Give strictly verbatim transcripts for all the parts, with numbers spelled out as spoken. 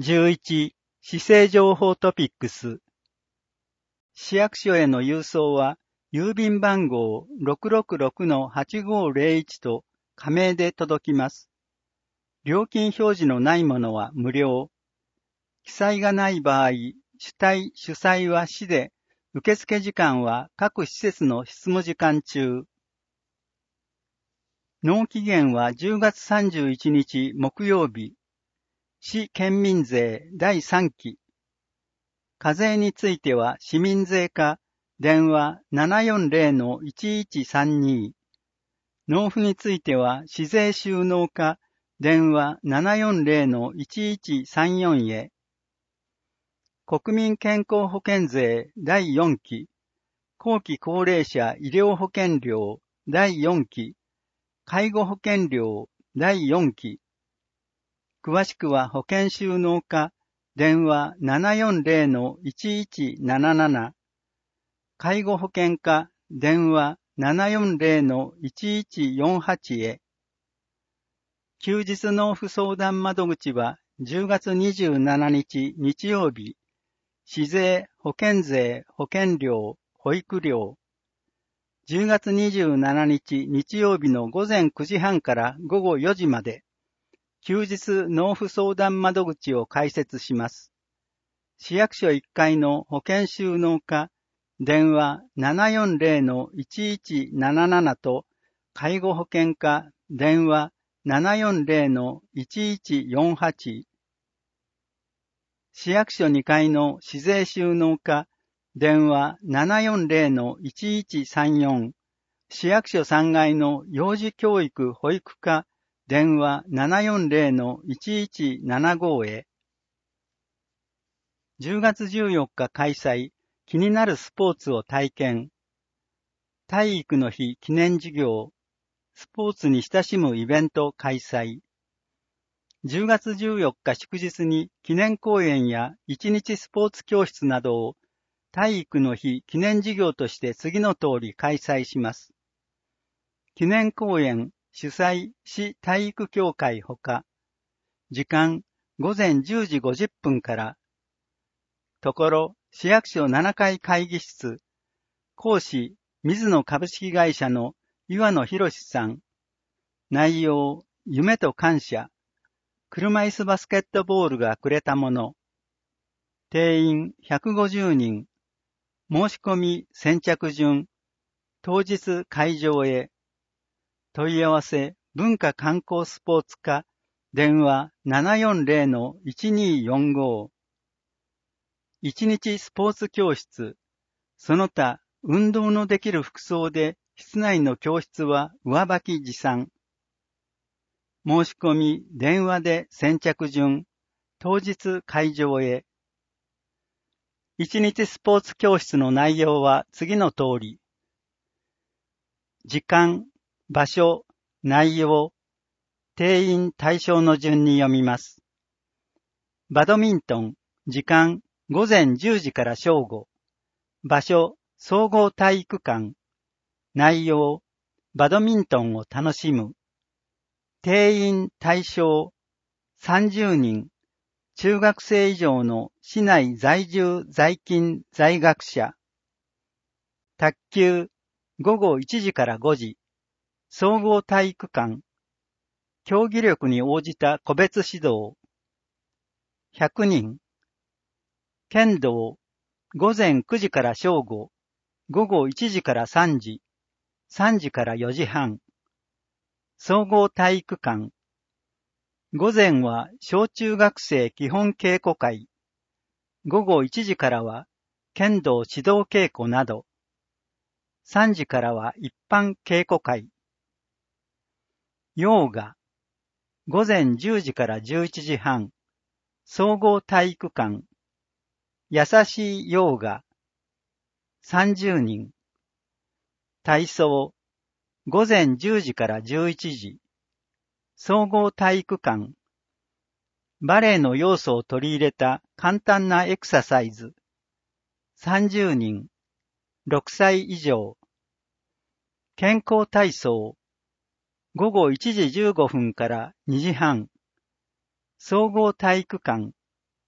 じゅういち、市政情報トピックス。市役所への郵送は、郵便番号 ろくろくろくのはちごーぜろいち と仮名で届きます。料金表示のないものは無料。記載がない場合、主体・主催は市で、受付時間は各施設の執務時間中。納期限はじゅうがつさんじゅういちにち木曜日。市県民税だいさんき。課税については市民税課、電話 ななよんぜろのいちいちさんに。納付については市税収納課、電話 ななよんぜろのいちいちさんよん へ。国民健康保険税だいよんき。後期高齢者医療保険料だいよんき。介護保険料だいよんき。詳しくは保険収納課、電話 ななよんぜろのいちいちなななな。介護保険課、電話 ななよんぜろのいちいちよんはち へ。休日納付相談窓口はじゅうがつにじゅうしちにち日曜日、市税、保険税、保険料、保育料。じゅうがつにじゅうしちにち日曜日のごぜんくじはんからごごよじまで、休日納付相談窓口を開設します。市役所いっかいの保険収納課、電話 ななよんぜろのいちいちなななな と介護保険課、電話 ななよんぜろのいちいちよんはち。市役所にかいの市税収納課、電話 ななよんぜろのいちいちさんよん。市役所さんがいの幼児教育保育課、電話 ななよんぜろのいちいちななご へ。じゅうがつじゅうよっか開催、気になるスポーツを体験。体育の日記念授業、スポーツに親しむイベント開催。じゅうがつじゅうよっか祝日に記念講演や一日スポーツ教室などを体育の日記念授業として次の通り開催します。記念講演主催市体育協会ほか、時間ごぜんじゅうじごじゅっぷんから、ところ市役所ななかい会議室、講師水野株式会社の岩野博さん、内容夢と感謝、車椅子バスケットボールがくれたもの、定員ひゃくごじゅうにん、申し込み先着順、当日会場へ、問い合わせ文化観光スポーツ課、電話 ななよんぜろのいちによんご。一日スポーツ教室、その他運動のできる服装で室内の教室は上履き持参。申し込み電話で先着順、当日会場へ。一日スポーツ教室の内容は次の通り。時間、場所、内容、定員対象の順に読みます。バドミントン、時間、ごぜんじゅうじから正午。場所、総合体育館。内容、バドミントンを楽しむ。定員対象、さんじゅうにん。中学生以上の市内在住在勤在学者。卓球、ごごいちじからごじ。総合体育館。競技力に応じた個別指導。ひゃくにん。剣道、ごぜんくじから正午。ごごいちじからさんじ。さんじからよじはん。総合体育館。午前は小中学生基本稽古会。ごごいちじからは剣道指導稽古など。さんじからは一般稽古会。ヨーガ。ごぜんじゅうじからじゅういちじはん。総合体育館。優しいヨーガ。さんじゅうにん。体操。ごぜんじゅうじからじゅういちじ。総合体育館。バレエの要素を取り入れた簡単なエクササイズ。さんじゅうにん。ろくさい以上。健康体操。ごごいちじじゅうごふんからにじはん。総合体育館。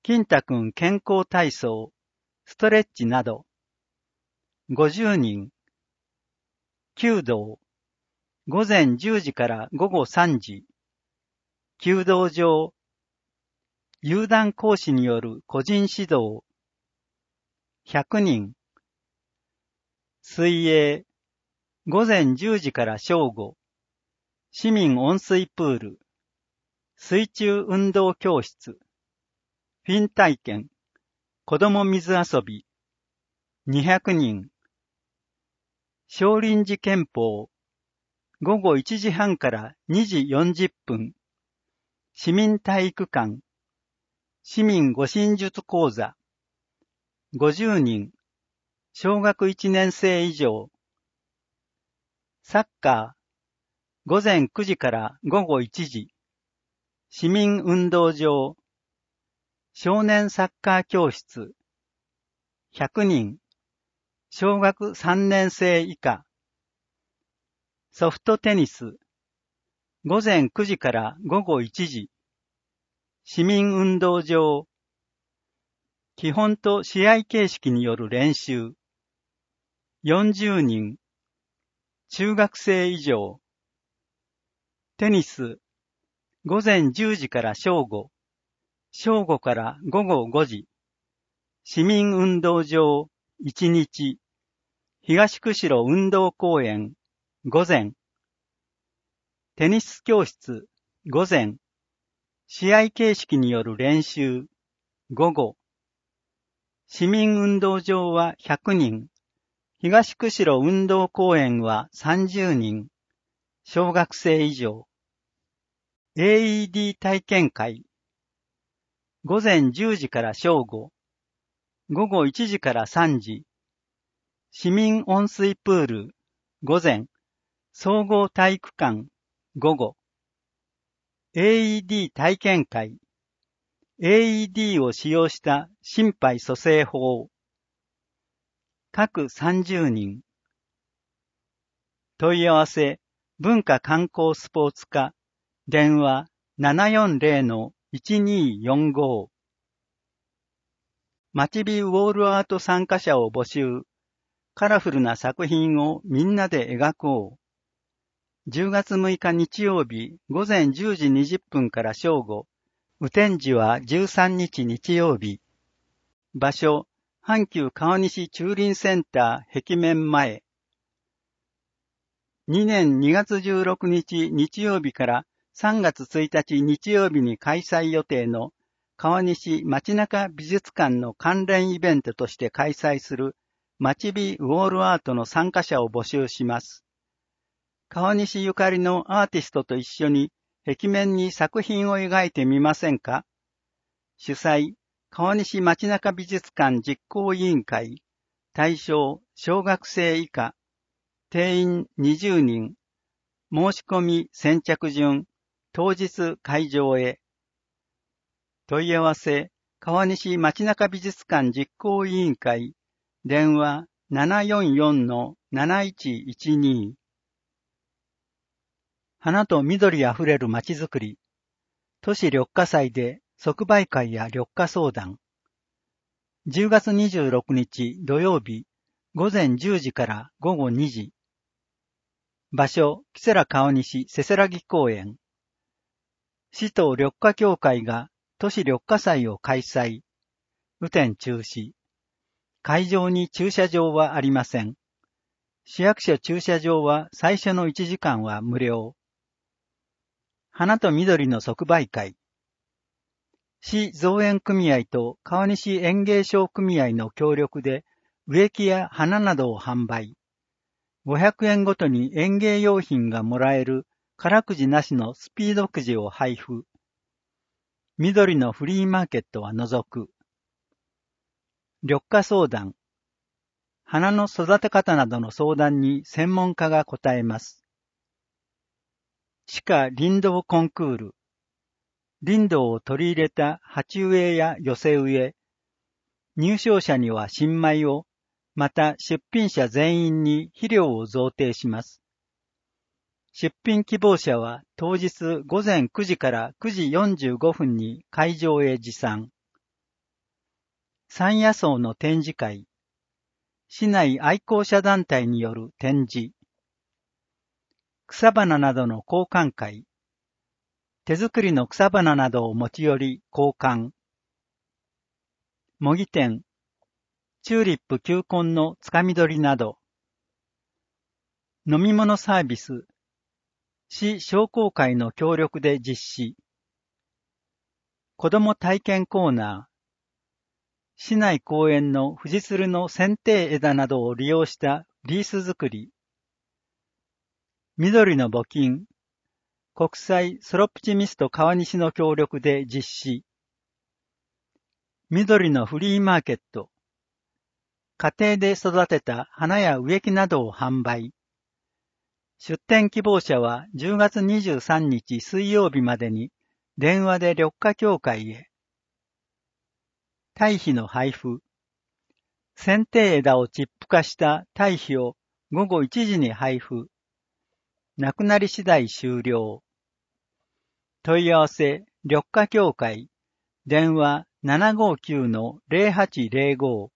金太くん健康体操、ストレッチなど。ごじゅうにん。弓道。午前じゅうじから午後さんじ。弓道場。有段講師による個人指導。ひゃくにん。水泳。午前じゅうじから正午。市民温水プール。水中運動教室。フィン体験。子供水遊び。にひゃくにん。少林寺拳法。午後いちじはんからにじよんじゅっぷん。市民体育館。市民護身術講座。ごじゅうにん。小学いちねん生以上。サッカー。午前くじから午後いちじ。市民運動場。少年サッカー教室。ひゃくにん。小学さんねん生以下。ソフトテニス。午前くじから午後いちじ。市民運動場。基本と試合形式による練習。よんじゅうにん。中学生以上。テニス。午前じゅうじから正午。正午から午後ごじ。市民運動場。いちにち。東釧路運動公園。午前。テニス教室。午前。試合形式による練習。午後。市民運動場はひゃくにん。東釧路運動公園はさんじゅうにん。小学生以上。エーイーディー 体験会。午前じゅうじから正午。午後いちじからさんじ。市民温水プール。午前。総合体育館。午後。エーイーディー 体験会。エーイーディー を使用した心肺蘇生法。各さんじゅうにん。問い合わせ、文化観光スポーツ課、電話 ななよんぜろのいちにーよんご。まちびウォールアート参加者を募集。カラフルな作品をみんなで描こう。じゅうがつむいか日曜日午前じゅうじにじゅっぷんから正午。雨天時はじゅうさんにち日曜日。場所、阪急川西駐輪センター壁面前。にねんにがつじゅうろくにち日曜日からさんがつついたち日曜日に開催予定の川西街中美術館の関連イベントとして開催するまちびウォールアートの参加者を募集します。川西ゆかりのアーティストと一緒に壁面に作品を描いてみませんか？主催、川西街中美術館実行委員会。対象、小学生以下。定員にじゅうにん。申し込み先着順。当日会場へ。問い合わせ、川西街中美術館実行委員会。電話 ななよんよんのなないちいちに。花と緑あふれるまちづくり。都市緑化祭で即売会や緑化相談。じゅうがつにじゅうろくにち土曜日、午前じゅうじから午後にじ。場所、木更川西せせらぎ公園。市と緑化協会が都市緑化祭を開催。雨天中止。会場に駐車場はありません。市役所駐車場は最初のいちじかんは無料。花と緑の即売会。市造園組合と川西園芸商組合の協力で植木や花などを販売。ごひゃくえんごとに園芸用品がもらえる空くじなしのスピードくじを配布。緑のフリーマーケットは除く。緑化相談。花の育て方などの相談に専門家が答えます。地下林道コンクール。林道を取り入れた鉢植えや寄せ植え。入賞者には新米を、また出品者全員に肥料を贈呈します。出品希望者は当日午前くじからくじよんじゅうごふんに会場へ持参。 山野草の展示会、市内愛好者団体による展示、草花などの交換会、手作りの草花などを持ち寄り交換、模擬店、チューリップ球根のつかみ取りなど、飲み物サービス、市商工会の協力で実施、子ども体験コーナー、市内公園の藤蔓の剪定枝などを利用したリース作り、緑の募金、国際ソロプチミスト川西の協力で実施、緑のフリーマーケット、家庭で育てた花や植木などを販売、出店希望者はじゅうがつにじゅうさんにち水曜日までに電話で緑化協会へ。堆肥の配布。剪定枝をチップ化した堆肥をごごいちじに配布。なくなり次第終了。問い合わせ、緑化協会。電話 ななごきゅうのゼロはちゼロご。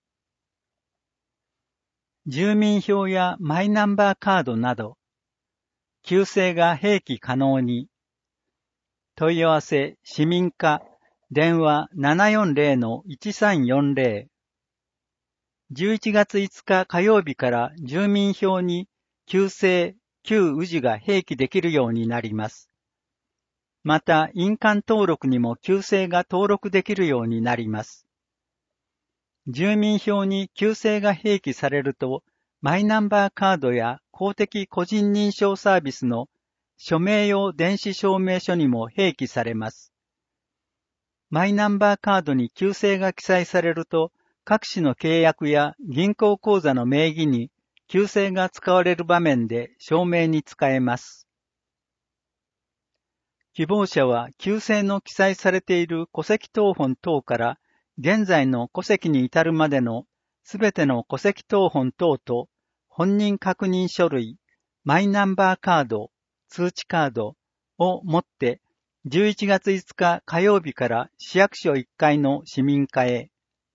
住民票やマイナンバーカードなど、旧姓が併記可能に。問い合わせ、市民課。電話 ななよんゼロのいちさんよんゼロ。じゅういちがついつか火曜日から住民票に旧姓、旧氏が併記できるようになります。また、印鑑登録にも旧姓が登録できるようになります。住民票に旧姓が併記されると、マイナンバーカードや公的個人認証サービスの署名用電子証明書にも併記されます。マイナンバーカードに旧姓が記載されると、各種の契約や銀行口座の名義に旧姓が使われる場面で証明に使えます。希望者は旧姓の記載されている戸籍謄本等から現在の戸籍に至るまでのすべての戸籍謄本等と本人確認書類、マイナンバーカード、通知カードを持ってじゅういちがついつか火曜日から市役所いっかいの市民課へ。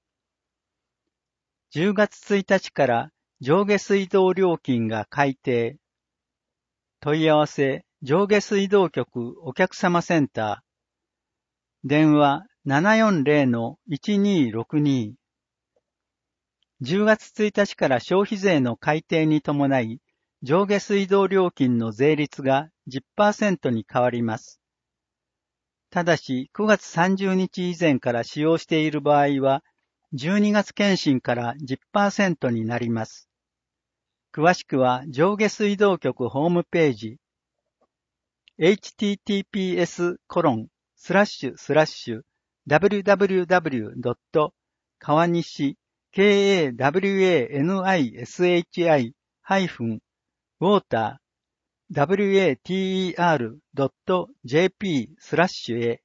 じゅうがつついたちから上下水道料金が改定。問い合わせ、上下水道局お客様センター。電話 ななよんゼロのいちにろくに。じゅうがつついたちから消費税の改定に伴い、上下水道料金の税率が じゅっパーセント に変わります。ただし、くがつさんじゅうにち以前から使用している場合は、じゅうにがつ検診から じゅっパーセント になります。詳しくは上下水道局ホームページ、エイチティーティーピーエスコロンスラッシュスラッシュダブリューダブリューダブリュードット川西 ケーエーダブリューエーエヌアイエスエイチアイ ハイフン ウォーター ダブリューエーティーイーアール ドット ジェーピー スラッシュへ。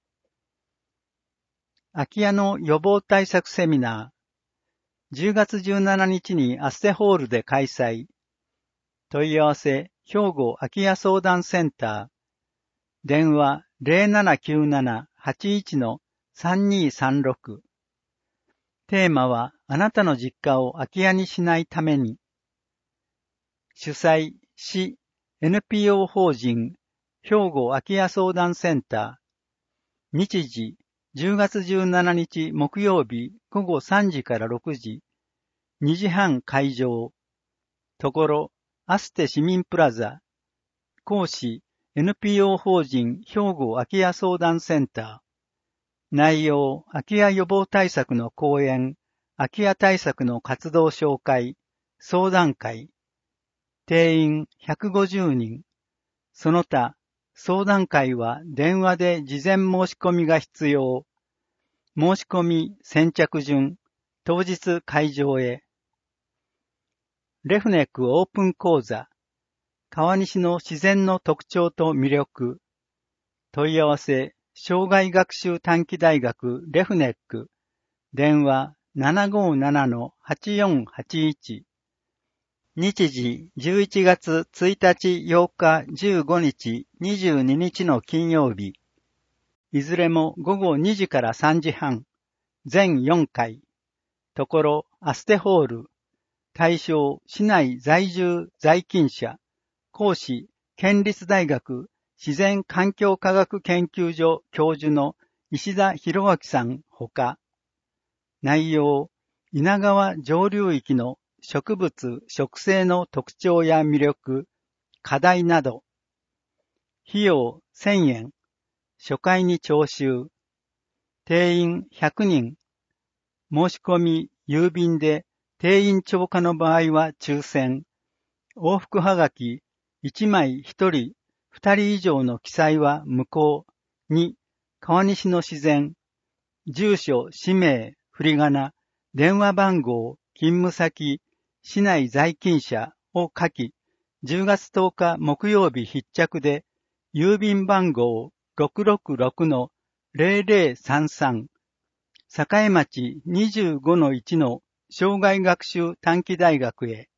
空き家の予防対策セミナー、じゅうがつじゅうしちにちにアッセホールで開催。問い合わせ、兵庫空き家相談センター。電話 ゼロななきゅうななはちいちのさんにさんろく。テーマは、あなたの実家を空き家にしないために。主催、市、エヌピーオー 法人、兵庫空き家相談センター。日時、じゅうがつじゅうしちにち木曜日ごごさんじからろくじ。にじはん会場。ところ、アステ市民プラザ。講師、エヌピーオー 法人兵庫空き家相談センター。内容、空き家予防対策の講演、空き家対策の活動紹介、相談会。定員ひゃくごじゅうにん。その他、相談会は電話で事前申し込みが必要。申し込み先着順、当日会場へ。レフネックオープン講座。川西の自然の特徴と魅力。問い合わせ、障害学習短期大学レフネック。電話 ななごななのはちよんはちいち。日時じゅういちがつついたちようかじゅうごにちにじゅうににちの金曜日。いずれもごごにじからさんじはん。全よんかい。 ところ、アステホール、対象、市内在住在勤者、講師、県立大学自然環境科学研究所教授の石田博明さんほか、内容、稲川上流域の植物・植生の特徴や魅力、課題など、費用せんえん、初回に徴収、定員ひゃくにん、申し込み、郵便で定員超過の場合は抽選、往復はがきいちまいひとり、ふたり以上の記載は無効。に、川西の自然、住所、氏名、振り仮名、電話番号、勤務先、市内在勤者を書き、じゅうがつとおか木曜日必着で、郵便番号 ろくろくろくのゼロゼロさんさん、栄町 にじゅうごのいち の生涯学習短期大学へ。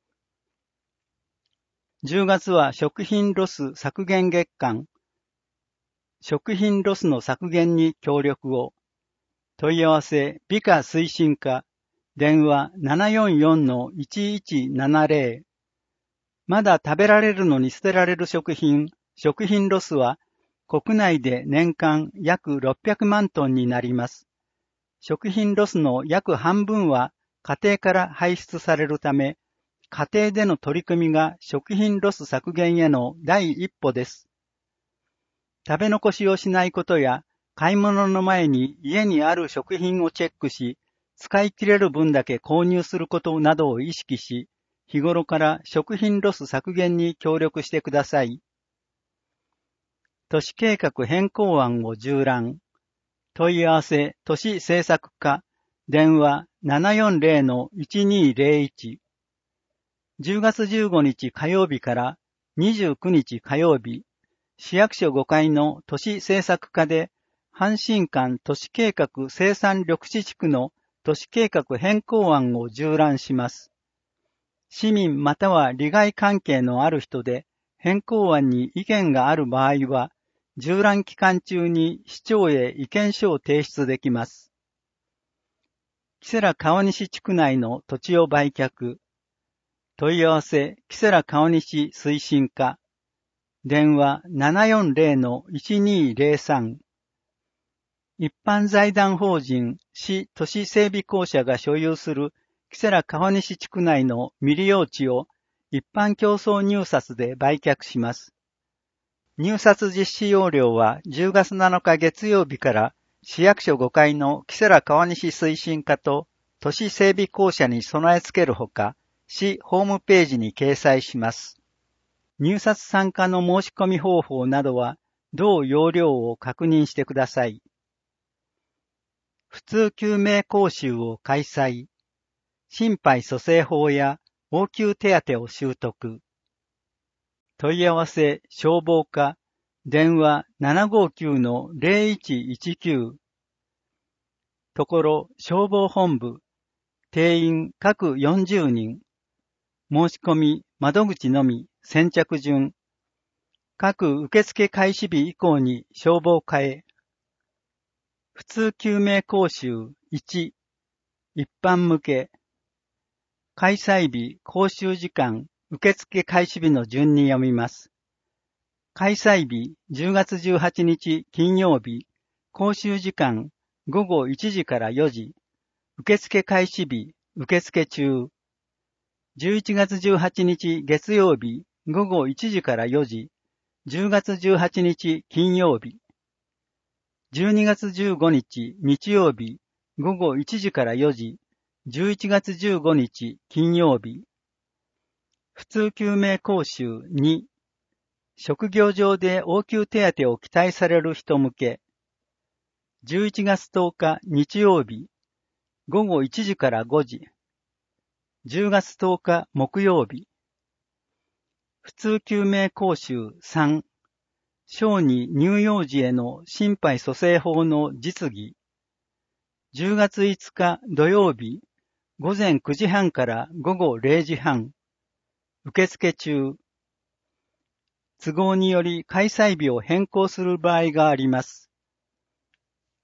じゅうがつは食品ロス削減月間。食品ロスの削減に協力を。問い合わせ、美化推進課。電話 ななよんよんのいちいちななゼロ。まだ食べられるのに捨てられる食品、食品ロスは国内で年間約ろっぴゃくまんトンになります。食品ロスの約半分は家庭から排出されるため、家庭での取り組みが食品ロス削減への第一歩です。食べ残しをしないことや、買い物の前に家にある食品をチェックし、使い切れる分だけ購入することなどを意識し、日頃から食品ロス削減に協力してください。都市計画変更案を縦覧。問い合わせ、都市政策課。電話 ななよんゼロのいちにゼロいち。じゅうがつじゅうごにち火曜日からにじゅうくにち火曜日、市役所ごかいの都市政策課で、阪神間都市計画生産緑地地区の都市計画変更案を縦覧します。市民または利害関係のある人で、変更案に意見がある場合は、縦覧期間中に市長へ意見書を提出できます。木瀬良川西地区内の土地を売却。問い合わせ、木瀬良川西推進課。電話 ななよんゼロのいちにゼロさん。一般財団法人市都市整備公社が所有する木瀬良川西地区内の未利用地を一般競争入札で売却します。入札実施要領はじゅうがつなのか月曜日から市役所ごかいの木瀬良川西推進課と都市整備公社に備え付けるほか、市ホームページに掲載します。入札参加の申し込み方法などは、同要領を確認してください。普通救命講習を開催。心肺蘇生法や応急手当を習得。問い合わせ、消防課。電話 ななごきゅうのゼロいちいちきゅう。ところ、消防本部。定員各よんじゅうにん。申し込み、窓口のみ、先着順。各受付開始日以降に消防課へ。普通救命講習いち。一般向け。開催日、講習時間、受付開始日の順に読みます。開催日、じゅうがつじゅうはちにち金曜日。講習時間、ごごいちじからよじ。受付開始日、受付中。じゅういちがつじゅうはちにち月曜日、ごごいちじからよじ。じゅうがつじゅうはちにち金曜日。じゅうにがつじゅうごにち日曜日、ごごいちじからよじ。じゅういちがつじゅうごにち金曜日。普通救命講習に。職業上で応急手当を期待される人向け。じゅういちがつとおか日曜日、ごごいちじからごじ。じゅうがつとおか木曜日。普通救命講習さん。小児乳幼児への心肺蘇生法の実技。じゅうがついつか土曜日、ごぜんくじはんからごごれいじはん。受付中。都合により開催日を変更する場合があります。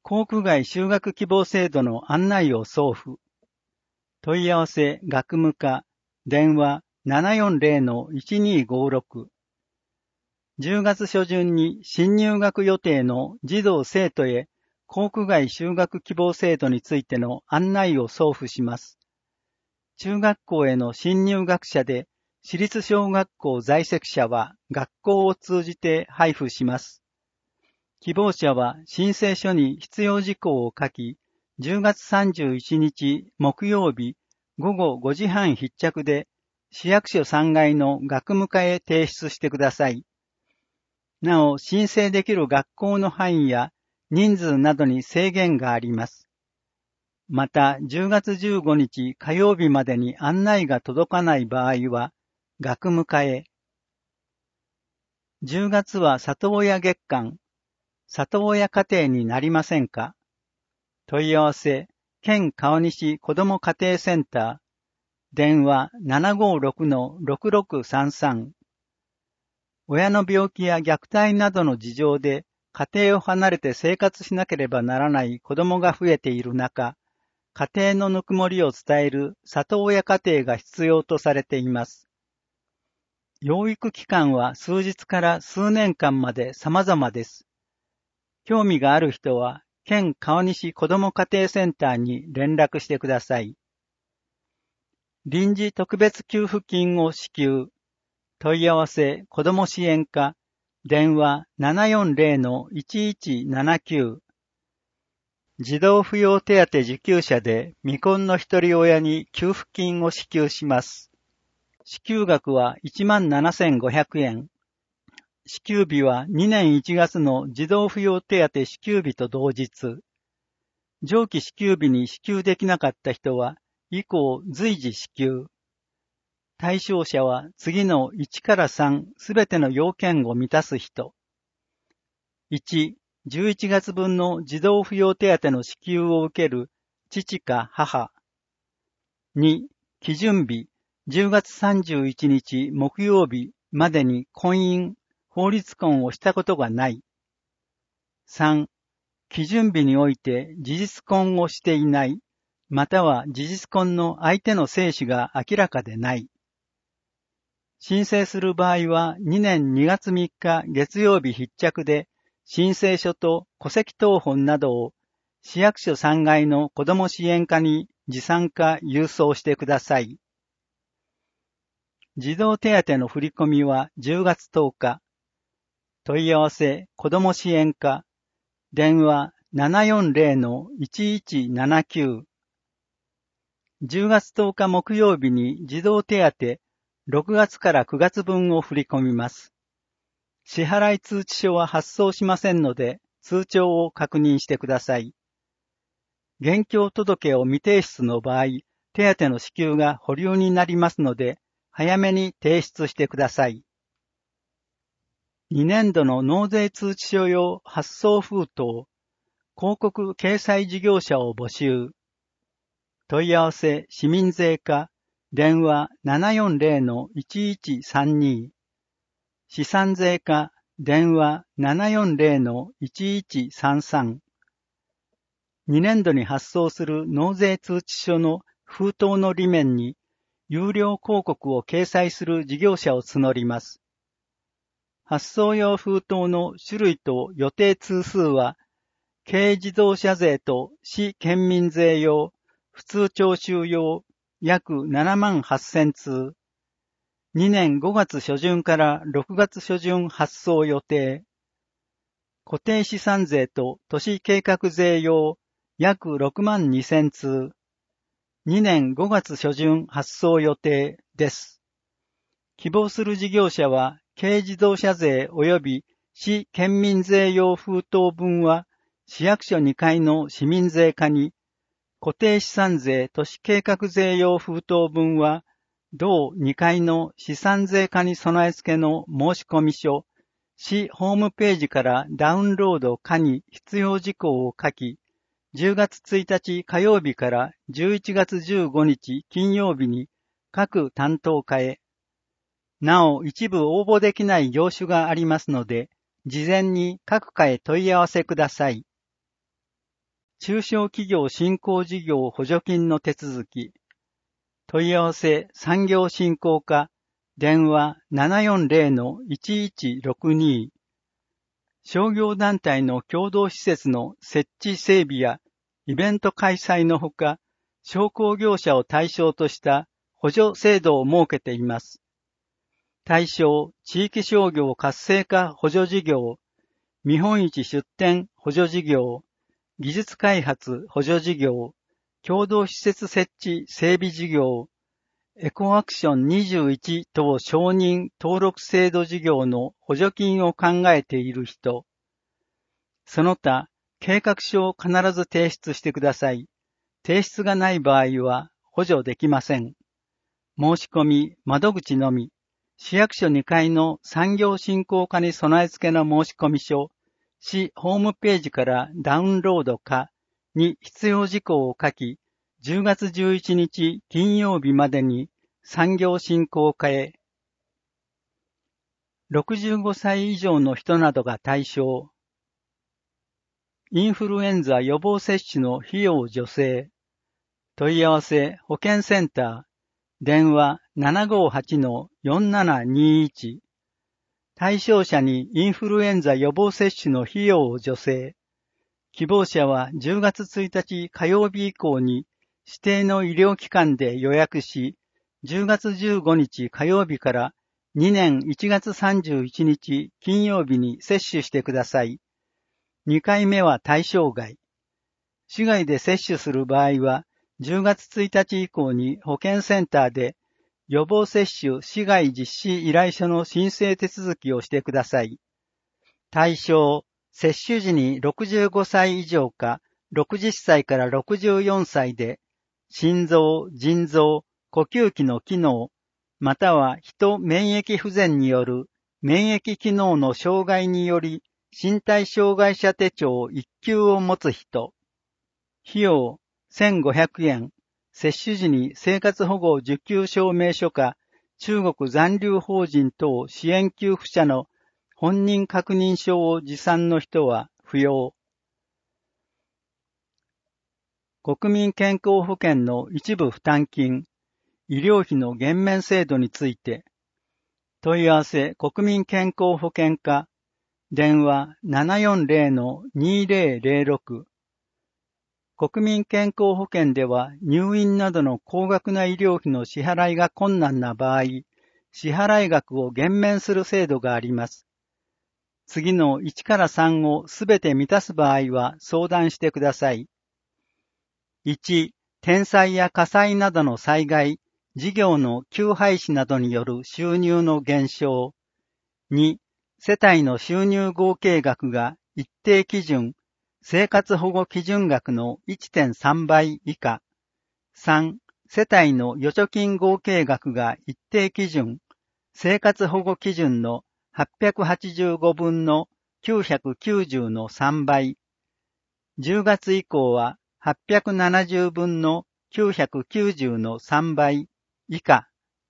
校区外修学希望制度の案内を送付。問い合わせ学務課、電話 ななよんゼロ のいちにごろく。じゅうがつ初旬に新入学予定の児童生徒へ校区外修学希望制度についての案内を送付します。中学校への新入学者で私立小学校在籍者は学校を通じて配布します。希望者は申請書に必要事項を書き、じゅうがつさんじゅういちにち木曜日ごごごじはん必着で市役所さんがいの学務課へ提出してください。なお、申請できる学校の範囲や人数などに制限があります。また、じゅうがつじゅうごにち火曜日までに案内が届かない場合は、学務課へ。じゅうがつは里親月間、里親家庭になりませんか？問い合わせ、県川西子ども家庭センター、電話 ななごろくのろくろくさんさん。親の病気や虐待などの事情で家庭を離れて生活しなければならない子どもが増えている中、家庭のぬくもりを伝える里親家庭が必要とされています。養育期間は数日から数年間まで様々です。興味がある人は、県川西子ども家庭センターに連絡してください。臨時特別給付金を支給。問い合わせ子ども支援課、電話 ななよんゼロのいちいちななきゅう。児童扶養手当受給者で未婚の一人親に給付金を支給します。支給額はいちまんななせんごひゃくえん。支給日はにねんいちがつの児童扶養手当支給日と同日。上記支給日に支給できなかった人は、以降随時支給。対象者は次のいちからさんすべての要件を満たす人。いち、じゅういちがつぶんの児童扶養手当の支給を受ける父か母。に、基準日じゅうがつさんじゅういちにち木曜日までに婚姻、法律婚をしたことがない。さん、基準日において事実婚をしていない、または事実婚の相手の生死が明らかでない。申請する場合はにねんにがつみっか月曜日必着で申請書と戸籍謄本などを市役所さんがいの子ども支援課に持参か郵送してください。児童手当の振り込みはじゅうがつとおか。問い合わせ子ども支援課、電話 ななよんゼロのいちいちななきゅう。じゅうがつとおか木曜日に児童手当ろくがつからくがつぶんを振り込みます。支払い通知書は発送しませんので、通帳を確認してください。現況届を未提出の場合、手当の支給が保留になりますので、早めに提出してください。にねんどの納税通知書用発送封筒、広告掲載事業者を募集。問い合わせ市民税課、電話 ななよんゼロのいちいちさんに。資産税課、電話 ななよんゼロのいちいちさんさん。にねんどに発送する納税通知書の封筒の裏面に有料広告を掲載する事業者を募ります。発送用封筒の種類と予定通数は、軽自動車税と市県民税用、普通徴収用、約ななまんはっせんつう。にねんごがつ初旬からろくがつ初旬発送予定。固定資産税と都市計画税用、約ろくまんにせんつう。にねんごがつ初旬発送予定です。希望する事業者は、軽自動車税及び市県民税用封筒分は、市役所にかいの市民税課に、固定資産税都市計画税用封筒分は、同にかいの資産税課に備え付けの申込書、市ホームページからダウンロード課に必要事項を書き、じゅうがつついたち火曜日からじゅういちがつじゅうごにち金曜日に各担当課へ。なお一部応募できない業種がありますので、事前に各課へ問い合わせください。 中小企業振興事業補助金の手続き。問い合わせ産業振興課、電話 ななよんゼロのいちいちろくに。商業団体の共同施設の設置整備やイベント開催のほか、商工業者を対象とした補助制度を設けています。対象、地域商業活性化補助事業、見本市出展補助事業、技術開発補助事業、共同施設設置整備事業、エコアクションにじゅういち等承認登録制度事業の補助金を考えている人、その他、計画書を必ず提出してください。提出がない場合は補助できません。申し込み、窓口のみ、市役所にかいの産業振興課に備え付けの申込書、市ホームページからダウンロードかに必要事項を書き、じゅうがつじゅういちにち金曜日までに産業振興課へ。ろくじゅうごさい以上の人などが対象。インフルエンザ予防接種の費用助成。問い合わせ保健センター。電話 ななごはちのよんななにいち。対象者にインフルエンザ予防接種の費用を助成。希望者はじゅうがつついたち火曜日以降に指定の医療機関で予約し、じゅうがつじゅうごにち火曜日からにねんいちがつさんじゅういちにち金曜日に接種してください。にかいめは対象外。市外で接種する場合は、じゅうがつついたち以降に保健センターで予防接種市外実施依頼書の申請手続きをしてください。対象、接種時にろくじゅうごさい以上かろくじゅっさいからろくじゅうよんさいで、心臓、腎臓、呼吸器の機能、または人免疫不全による免疫機能の障害により身体障害者手帳いっきゅうを持つ人。費用せんごひゃくえん。接種時に生活保護受給証明書か中国残留法人等支援給付者の本人確認書を持参の人は不要。国民健康保険の一部負担金、医療費の減免制度について、問い合わせ国民健康保険課、電話 ななよんゼロのにぜろゼロろく。国民健康保険では入院などの高額な医療費の支払いが困難な場合、支払い額を減免する制度があります。次のいちからさんをすべて満たす場合は相談してください。いち、天災や火災などの災害、事業の休廃止などによる収入の減少。に、世帯の収入合計額が一定基準、生活保護基準額の いってんさんばい以下。さん、世帯の預貯金合計額が一定基準、生活保護基準のはっぴゃくはちじゅうごぶんのきゅうひゃくきゅうじゅうのさんばい。じゅうがつ以降ははっぴゃくななじゅうぶんのきゅうひゃくきゅうじゅうのさんばい以下。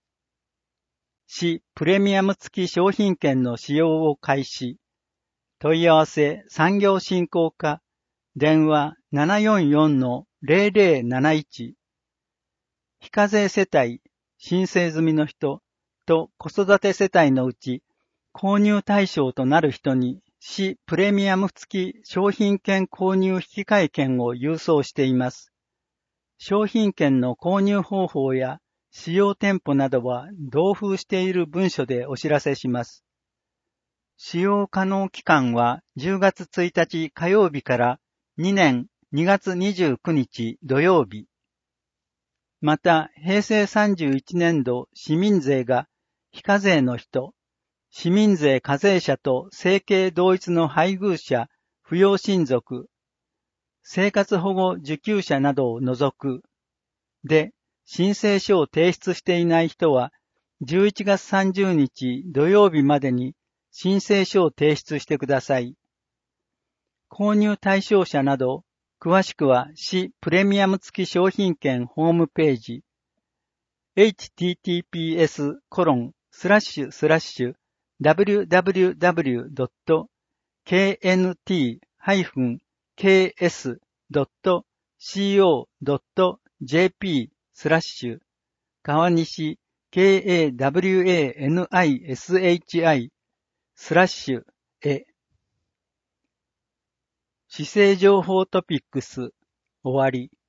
市プレミアム付き商品券の使用を開始。問い合わせ産業振興課、電話 ななよんよんのゼロゼロなないち。非課税世帯、申請済みの人と子育て世帯のうち、購入対象となる人に市プレミアム付き商品券購入引換券を郵送しています。商品券の購入方法や使用店舗などは同封している文書でお知らせします。使用可能期間はじゅうがつついたち火曜日からにねんにがつにじゅうくにち土曜日。また、平成さんじゅういちねんど市民税が非課税の人、市民税課税者と生計同一の配偶者、扶養親族、生活保護受給者などを除く。で、申請書を提出していない人は、じゅういちがつさんじゅうにち土曜日までに申請書を提出してください。購入対象者など、詳しくは市プレミアム付き商品券ホームページ、エイチティーティーピーエスコロンスラッシュスラッシュダブリューダブリューダブリュードットケーエヌティーケーエスドット シーオー ドット ジェーピー スラッシュ川西 ケーエーダブリューエーエヌアイエスエイチアイ スラッシュへ。市政情報トピックス終わり。